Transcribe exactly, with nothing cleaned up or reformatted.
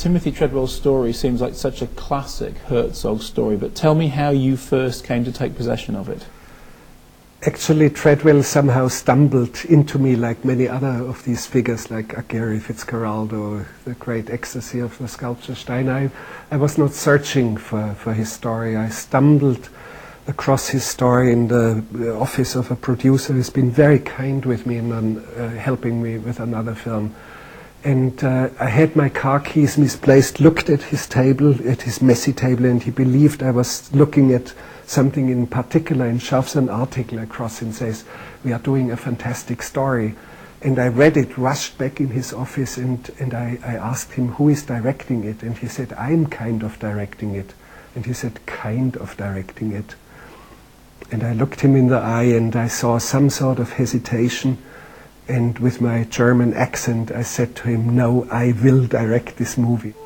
Timothy Treadwell's story seems like such a classic Herzog story, but tell me how you first came to take possession of it. Actually, Treadwell somehow stumbled into me like many other of these figures, like Gary Fitzgerald or the great ecstasy of the sculpture Stein. I, I was not searching for, for his story. I stumbled across his story in the office of a producer who's been very kind with me and uh, helping me with another film. And uh, I had my car keys misplaced, looked at his table, at his messy table, and he believed I was looking at something in particular, and shoves an article across and says, "We are doing a fantastic story." And I read it, rushed back in his office, and, and I, I asked him, who is directing it? And he said, "I'm kind of directing it." And he said, "Kind of directing it." And I looked him in the eye and I saw some sort of hesitation. And with my German accent, I said to him, "No, I will direct this movie."